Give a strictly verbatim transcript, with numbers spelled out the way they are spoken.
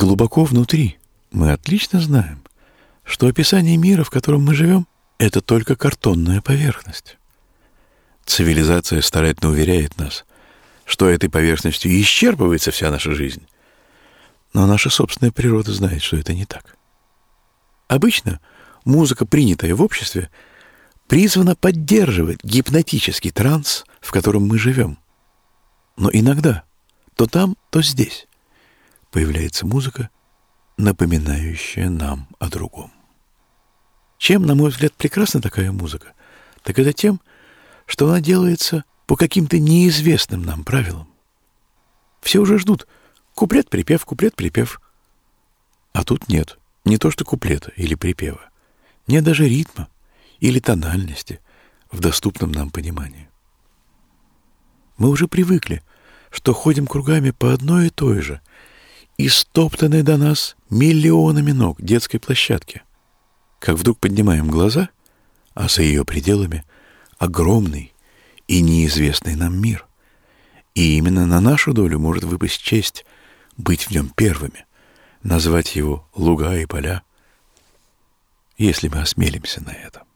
глубоко внутри мы отлично знаем, что описание мира, в котором мы живем, это только картонная поверхность. Цивилизация старательно уверяет нас, что этой поверхностью исчерпывается вся наша жизнь. Но наша собственная природа знает, что это не так. Обычно музыка, принятая в обществе, призвана поддерживать гипнотический транс, в котором мы живем. Но иногда, то там, то здесь, появляется музыка, напоминающая нам о другом. Чем, на мой взгляд, прекрасна такая музыка, так это тем, что она делается по каким-то неизвестным нам правилам. Все уже ждут куплет-припев, куплет-припев. А тут нет, не то что куплета или припева. Нет даже ритма или тональности в доступном нам понимании. Мы уже привыкли, что ходим кругами по одной и той же, истоптанной до нас миллионами ног детской площадке. Как вдруг поднимаем глаза, а за ее пределами огромный и неизвестный нам мир. И именно на нашу долю может выпасть честь быть в нем первыми, назвать его луга и поля, если мы осмелимся на это.